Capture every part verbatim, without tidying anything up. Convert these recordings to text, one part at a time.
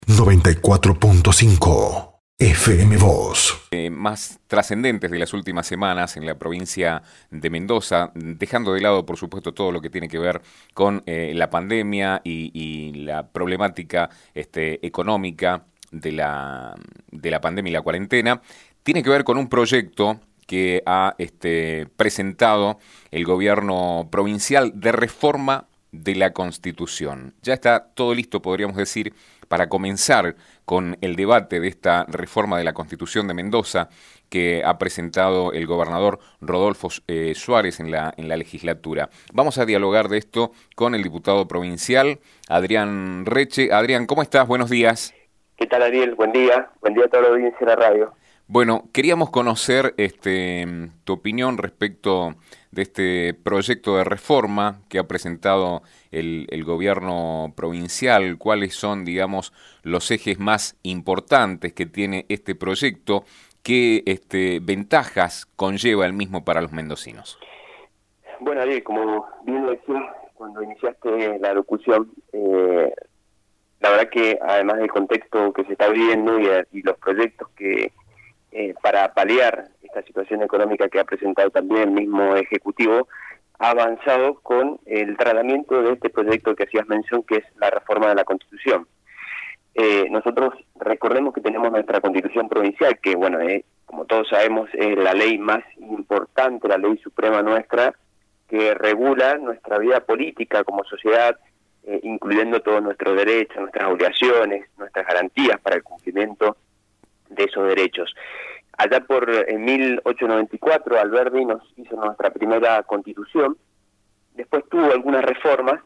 noventa y cuatro punto cinco F M Voz. Eh, más trascendentes de las últimas semanas en la provincia de Mendoza, dejando de lado, por supuesto, todo lo que tiene que ver con eh, la pandemia y, y la problemática este, económica de la, de la pandemia y la cuarentena, tiene que ver con un proyecto que ha este, presentado el gobierno provincial de reforma de la Constitución. Ya está todo listo, podríamos decir, para comenzar con el debate de esta reforma de la Constitución de Mendoza que ha presentado el gobernador Rodolfo eh, Suárez en la, en la legislatura. Vamos a dialogar de esto con el diputado provincial, Adrián Reche. Adrián, ¿cómo estás? Buenos días. ¿Qué tal, Ariel? Buen día. Buen día a toda la audiencia de la radio. Bueno, queríamos conocer este, tu opinión respecto de este proyecto de reforma que ha presentado el, el gobierno provincial. ¿Cuáles son, digamos, los ejes más importantes que tiene este proyecto? ¿Qué este, ventajas conlleva el mismo para los mendocinos? Bueno, Ariel, como bien lo decías cuando iniciaste la locución, eh, la verdad que además del contexto que se está viviendo y, y los proyectos que Eh, para paliar esta situación económica que ha presentado también el mismo Ejecutivo, ha avanzado con el tratamiento de este proyecto que hacías mención, que es la reforma de la Constitución. Eh, nosotros recordemos que tenemos nuestra Constitución provincial, que bueno, eh, como todos sabemos, es la ley más importante, la ley suprema nuestra, que regula nuestra vida política como sociedad, eh, incluyendo todos nuestros derechos, nuestras obligaciones, nuestras garantías para el cumplimiento de esos derechos. Allá por en mil ochocientos noventa y cuatro Alberdi nos hizo nuestra primera constitución, después tuvo algunas reformas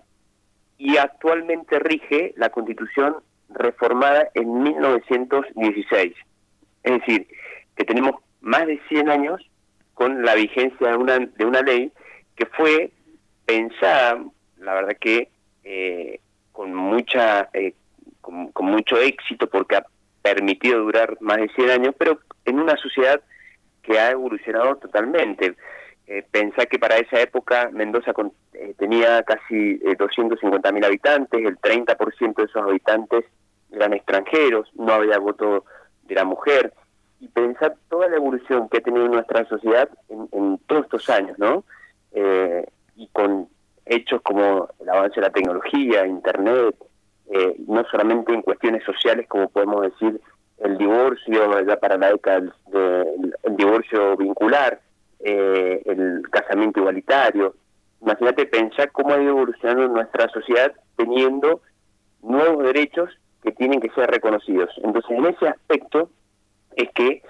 y actualmente rige la constitución reformada en mil novecientos dieciséis. Es decir, que tenemos más de cien años con la vigencia de una, de una ley que fue pensada, la verdad que eh, con mucha eh, con, con mucho éxito, porque ha permitido durar más de cien años, pero en una sociedad que ha evolucionado totalmente. Eh, pensá que para esa época Mendoza con, eh, tenía casi eh, doscientos cincuenta mil habitantes, el treinta por ciento de esos habitantes eran extranjeros, no había voto de la mujer, y pensar toda la evolución que ha tenido nuestra sociedad en, en todos estos años, ¿no? Eh, y con hechos como el avance de la tecnología, Internet, Eh, no solamente en cuestiones sociales, como podemos decir el divorcio, ya para la década del de, el divorcio vincular, eh, el casamiento igualitario. Imagínate pensar cómo ha ido evolucionando nuestra sociedad teniendo nuevos derechos que tienen que ser reconocidos. Entonces, en ese aspecto es que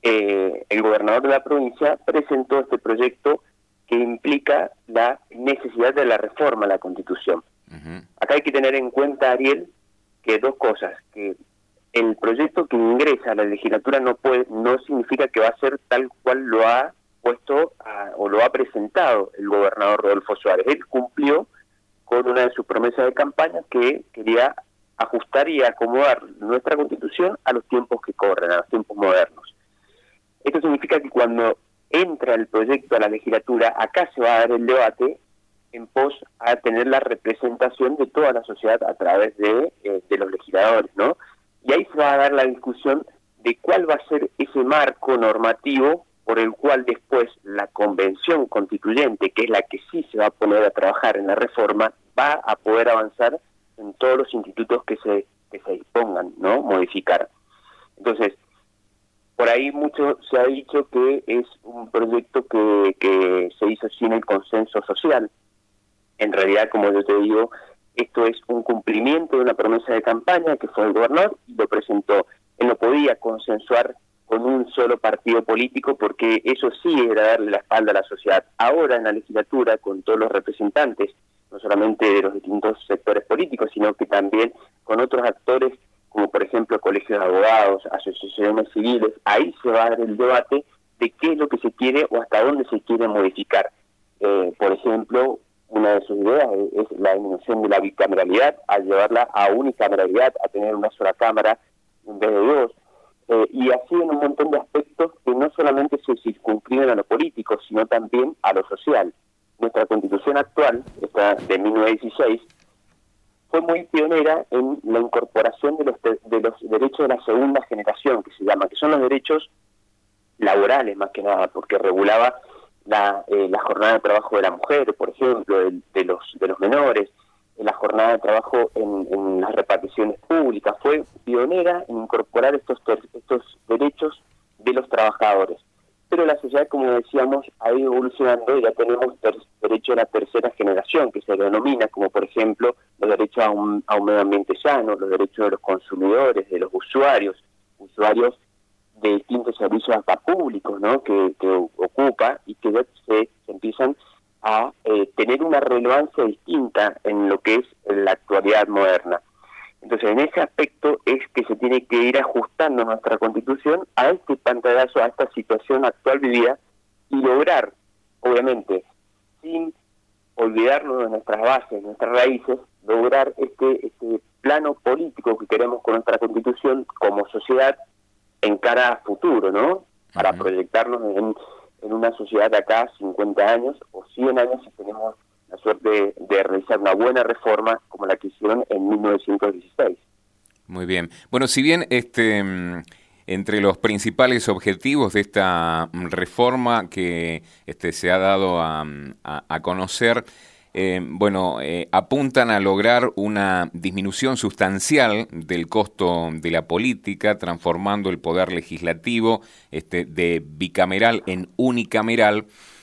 eh, el gobernador de la provincia presentó este proyecto que implica la necesidad de la reforma a la Constitución. Uh-huh. Acá hay que tener en cuenta, Ariel, que dos cosas, que el proyecto que ingresa a la legislatura no puede, no significa que va a ser tal cual lo ha puesto a, o lo ha presentado el gobernador Rodolfo Suárez. Él cumplió con una de sus promesas de campaña, que quería ajustar y acomodar nuestra Constitución a los tiempos que corren, a los tiempos modernos. Esto significa que cuando entra el proyecto a la legislatura, acá se va a dar el debate en pos a tener la representación de toda la sociedad a través de, eh, de los legisladores, ¿no? Y ahí se va a dar la discusión de cuál va a ser ese marco normativo por el cual después la convención constituyente, que es la que sí se va a poner a trabajar en la reforma, va a poder avanzar en todos los institutos que se, que se dispongan, ¿no? Modificar. Entonces, por ahí mucho se ha dicho que es un proyecto que, que se hizo sin el consenso social. En realidad, como yo te digo, esto es un cumplimiento de una promesa de campaña que fue el gobernador y lo presentó. Él no podía consensuar con un solo partido político, porque eso sí era darle la espalda a la sociedad. Ahora en la legislatura, con todos los representantes, no solamente de los distintos sectores políticos, sino que también con otros actores, como por ejemplo colegios de abogados, asociaciones civiles, ahí se va a dar el debate de qué es lo que se quiere o hasta dónde se quiere modificar. Eh, por ejemplo, una de sus ideas es la disminución de la bicameralidad, a llevarla a unicameralidad, a tener una sola cámara en vez de dos, eh, y así en un montón de aspectos que no solamente se circunscriben a lo político, sino también a lo social. Nuestra Constitución actual, esta de mil novecientos dieciséis, fue muy pionera en la incorporación de los, de los derechos de la segunda generación, que se llama, que son los derechos laborales más que nada, porque regulaba la, eh, la jornada de trabajo de la mujer, por ejemplo, de, de los de los menores, la jornada de trabajo en, en las reparticiones públicas. Fue pionera en incorporar estos estos derechos de los trabajadores. Pero la sociedad, como decíamos, ha ido evolucionando y ya tenemos derecho a la tercera generación, que se denomina como, por ejemplo, los derechos a un, a un medio ambiente sano, los derechos de los consumidores, de los usuarios, usuarios de distintos servicios hasta públicos, ¿no?, que, que ocupa y que se, se empiezan a eh, tener una relevancia distinta en lo que es la actualidad moderna. Entonces, en ese aspecto es que se tiene que ir ajustando nuestra Constitución a este pantallazo, a esta situación actual vivida, y lograr, obviamente, sin olvidarnos de nuestras bases, nuestras raíces, lograr este, este plano político que queremos con nuestra Constitución como sociedad en cara a futuro, ¿no? Para uh-huh. proyectarnos en, en una sociedad de acá cincuenta años o cien años si tenemos la suerte de, de realizar una buena reforma como la que hicieron en mil novecientos dieciséis. Muy bien. Bueno, si bien este entre los principales objetivos de esta reforma que este se ha dado a, a, a conocer, eh, bueno, eh, apuntan a lograr una disminución sustancial del costo de la política, transformando el poder legislativo este, de bicameral en unicameral.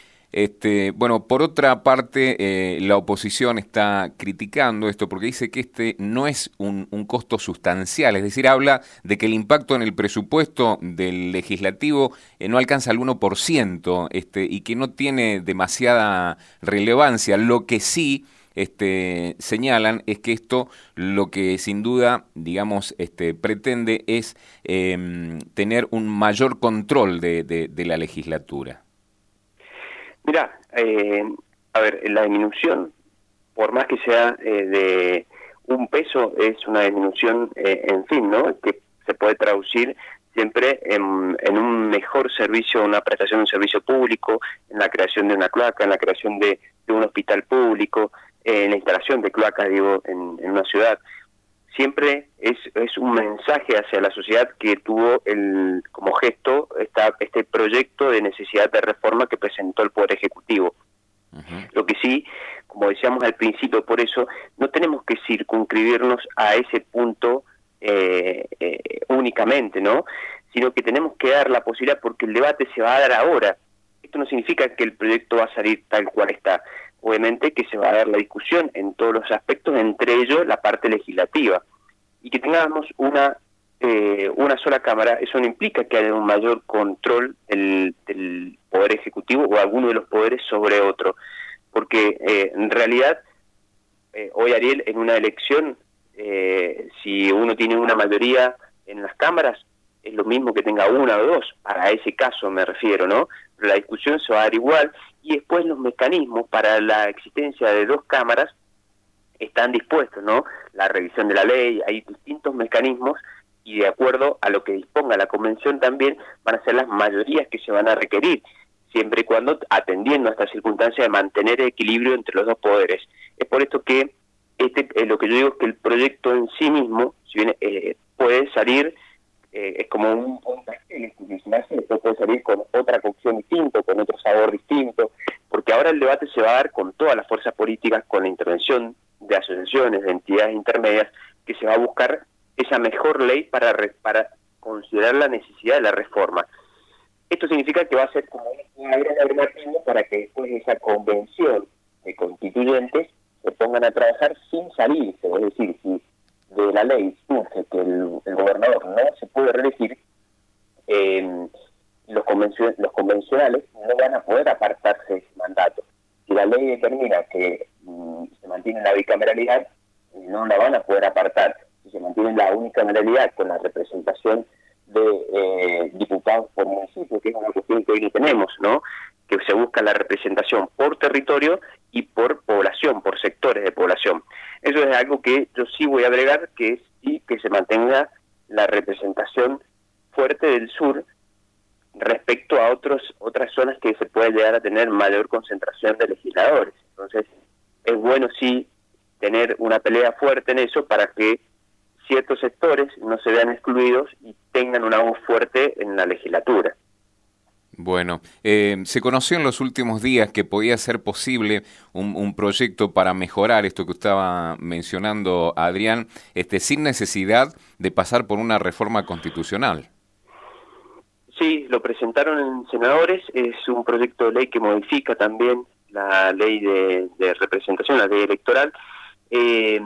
Este, bueno, por otra parte, eh, la oposición está criticando esto porque dice que este no es un, un costo sustancial, es decir, habla de que el impacto en el presupuesto del legislativo eh, no alcanza el uno por ciento este, y que no tiene demasiada relevancia. Lo que sí este, señalan es que esto lo que sin duda, digamos, este, pretende es eh, tener un mayor control de, de, de la legislatura. Mira, eh, a ver, la disminución, por más que sea eh, de un peso, es una disminución, eh, en fin, ¿no?, que se puede traducir siempre en, en un mejor servicio, una prestación de un servicio público, en la creación de una cloaca, en la creación de, de un hospital público, eh, en la instalación de cloacas, digo, en, en una ciudad. Siempre es, es un mensaje hacia la sociedad que tuvo el como gesto esta, este proyecto de necesidad de reforma que presentó el Poder Ejecutivo. Uh-huh. Lo que sí, como decíamos al principio, por eso no tenemos que circunscribirnos a ese punto eh, eh, únicamente, ¿no?, sino que tenemos que dar la posibilidad, porque el debate se va a dar ahora. Esto no significa que el proyecto va a salir tal cual está. Obviamente que se va a dar la discusión en todos los aspectos, entre ellos la parte legislativa. Y que tengamos una eh, una sola Cámara, eso no implica que haya un mayor control del, del Poder Ejecutivo o alguno de los poderes sobre otro. Porque eh, en realidad, eh, hoy, Ariel, en una elección, eh, si uno tiene una mayoría en las cámaras, es lo mismo que tenga una o dos, para ese caso me refiero, ¿no? Pero la discusión se va a dar igual, y después los mecanismos para la existencia de dos cámaras están dispuestos, ¿no? La revisión de la ley, hay distintos mecanismos, y de acuerdo a lo que disponga la Convención también van a ser las mayorías que se van a requerir, siempre y cuando atendiendo a esta circunstancia de mantener el equilibrio entre los dos poderes. Es por esto que este eh, lo que yo digo es que el proyecto en sí mismo, si bien eh, puede salir, eh, es como un, un pastel institucional, después puede salir con otra cocción distinta, con otro sabor distinto, porque ahora el debate se va a dar con todas las fuerzas políticas, con la intervención de asociaciones, de entidades intermedias, que se va a buscar esa mejor ley para, re, para considerar la necesidad de la reforma. Esto significa que va a ser como un gran normativo para que después de esa convención de constituyentes se pongan a trabajar sin salirse, es decir, si de la ley surge que el, el gobernador no se puede reelegir, eh, los, convencion, los convencionales no van a poder apartarse de ese mandato. Si la ley determina que mm, se mantiene la bicameralidad, no la van a poder apartar. Si se mantiene la unicameralidad con la representación de eh, diputados por municipio, que es una cuestión que hoy no tenemos, ¿no?, que se busca la representación por territorio y por población, por sectores de población. Eso es algo que yo sí voy a agregar, que es sí que se mantenga la representación fuerte del sur respecto a otros otras zonas que se puede llegar a tener mayor concentración de legisladores. Entonces, es bueno sí tener una pelea fuerte en eso para que ciertos sectores no se vean excluidos y tengan una voz fuerte en la legislatura. Bueno, eh, se conoció en los últimos días que podía ser posible un, un proyecto para mejorar esto que estaba mencionando Adrián, este, sin necesidad de pasar por una reforma constitucional. Sí, lo presentaron en senadores, es un proyecto de ley que modifica también la ley de, de representación, la ley electoral. Eh,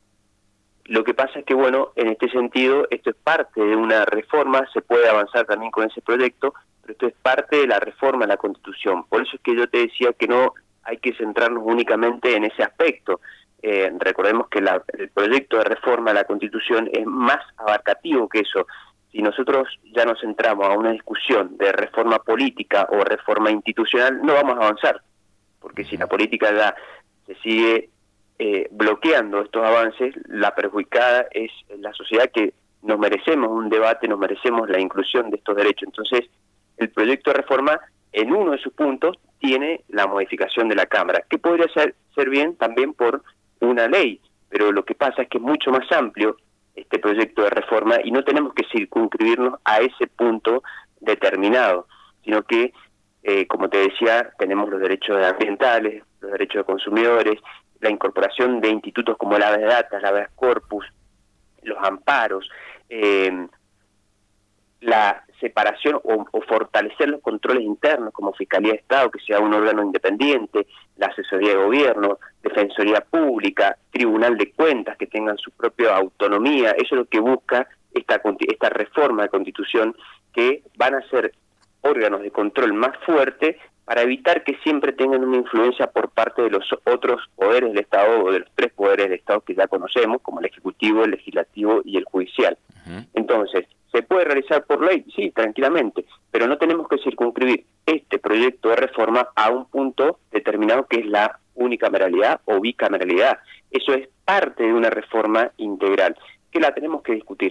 lo que pasa es que, bueno, en este sentido, esto es parte de una reforma, se puede avanzar también con ese proyecto, pero esto es parte de la reforma a la Constitución. Por eso es que yo te decía que no hay que centrarnos únicamente en ese aspecto. Eh, recordemos que la, el proyecto de reforma a la Constitución es más abarcativo que eso. Si nosotros ya nos centramos a una discusión de reforma política o reforma institucional, no vamos a avanzar, porque si la política ya se sigue eh, bloqueando estos avances, la perjudicada es la sociedad, que nos merecemos un debate, nos merecemos la inclusión de estos derechos. Entonces, el proyecto de reforma, en uno de sus puntos, tiene la modificación de la Cámara, que podría ser, ser bien también por una ley, pero lo que pasa es que es mucho más amplio este proyecto de reforma y no tenemos que circunscribirnos a ese punto determinado, sino que, eh, como te decía, tenemos los derechos ambientales, los derechos de consumidores, la incorporación de institutos como el habeas data, el habeas corpus, los amparos, eh, la separación o, o fortalecer los controles internos como Fiscalía de Estado, que sea un órgano independiente, la asesoría de gobierno, Defensoría Pública, Tribunal de Cuentas, que tengan su propia autonomía. Eso es lo que busca esta, esta reforma de Constitución, que van a ser órganos de control más fuertes para evitar que siempre tengan una influencia por parte de los otros poderes del Estado, o de los tres poderes del Estado que ya conocemos, como el Ejecutivo, el Legislativo y el Judicial. Uh-huh. Entonces, ¿se puede realizar por ley? Sí, tranquilamente, pero no tenemos que circunscribir este proyecto de reforma a un punto determinado que es la unicameralidad o bicameralidad. Eso es parte de una reforma integral, que la tenemos que discutir.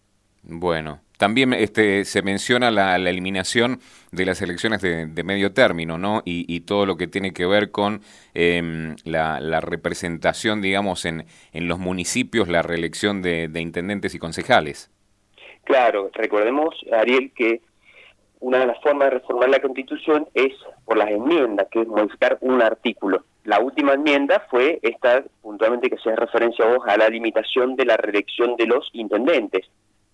Bueno, también este se menciona la, la eliminación de las elecciones de, de medio término, ¿no? Y, y todo lo que tiene que ver con eh, la, la representación, digamos, en, en los municipios, la reelección de, de intendentes y concejales. Claro, recordemos, Ariel, que una de las formas de reformar la Constitución es por las enmiendas, que es modificar un artículo. La última enmienda fue esta, puntualmente, que se referencia a vos, a la limitación de la reelección de los intendentes.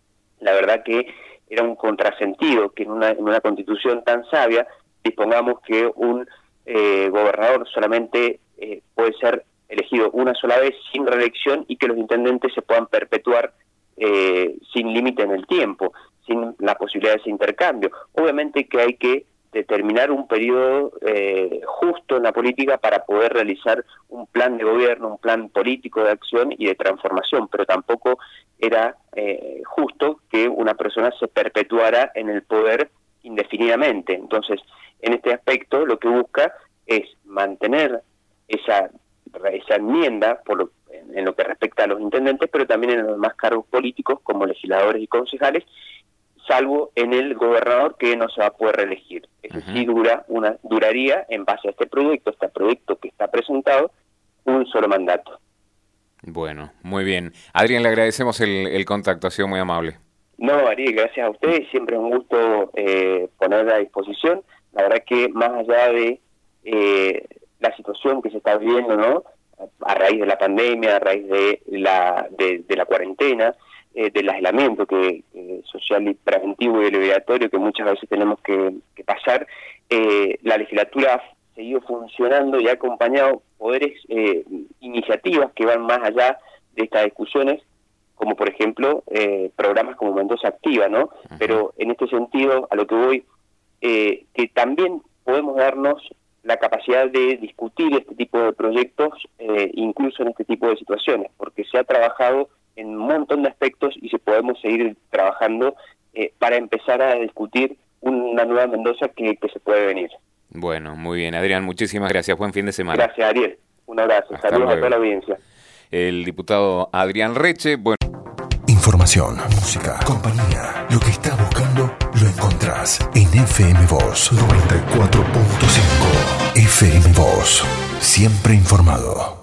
La verdad que era un contrasentido que en una, en una Constitución tan sabia dispongamos que un eh, gobernador solamente eh, puede ser elegido una sola vez sin reelección y que los intendentes se puedan perpetuar Eh, sin límite en el tiempo, sin la posibilidad de ese intercambio. Obviamente que hay que determinar un periodo eh, justo en la política para poder realizar un plan de gobierno, un plan político de acción y de transformación, pero tampoco era eh, justo que una persona se perpetuara en el poder indefinidamente. Entonces, en este aspecto lo que busca es mantener esa, esa enmienda por lo en lo que respecta a los intendentes, pero también en los demás cargos políticos como legisladores y concejales, salvo en el gobernador, que no se va a poder reelegir. Eso uh-huh. sí dura una, duraría, en base a este proyecto, este proyecto que está presentado, un solo mandato. Bueno, muy bien. Adrián, le agradecemos el, el contacto, ha sido muy amable. No, Ariel, gracias a ustedes, siempre es un gusto eh, poner a disposición. La verdad que más allá de eh, la situación que se está viviendo, ¿no?, a raíz de la pandemia, a raíz de la de, de la cuarentena, eh, del aislamiento que eh, social y preventivo y el obligatorio que muchas veces tenemos que, que pasar, eh, la legislatura ha seguido funcionando y ha acompañado poderes, eh, iniciativas que van más allá de estas discusiones, como por ejemplo eh, programas como Mendoza Activa, ¿no? Uh-huh. Pero en este sentido, a lo que voy, eh, que también podemos darnos la capacidad de discutir este tipo de proyectos, eh, incluso en este tipo de situaciones, porque se ha trabajado en un montón de aspectos y se podemos seguir trabajando eh, para empezar a discutir una nueva Mendoza que, que se puede venir. Bueno, muy bien, Adrián, muchísimas gracias, buen fin de semana. Gracias, Ariel, un abrazo, Hasta saludos luego. a toda la audiencia. El diputado Adrián Reche, bueno... Información, música, compañía. Lo que estás buscando lo encontrás en F M Voz noventa y cuatro punto cinco. F M Voz, siempre informado.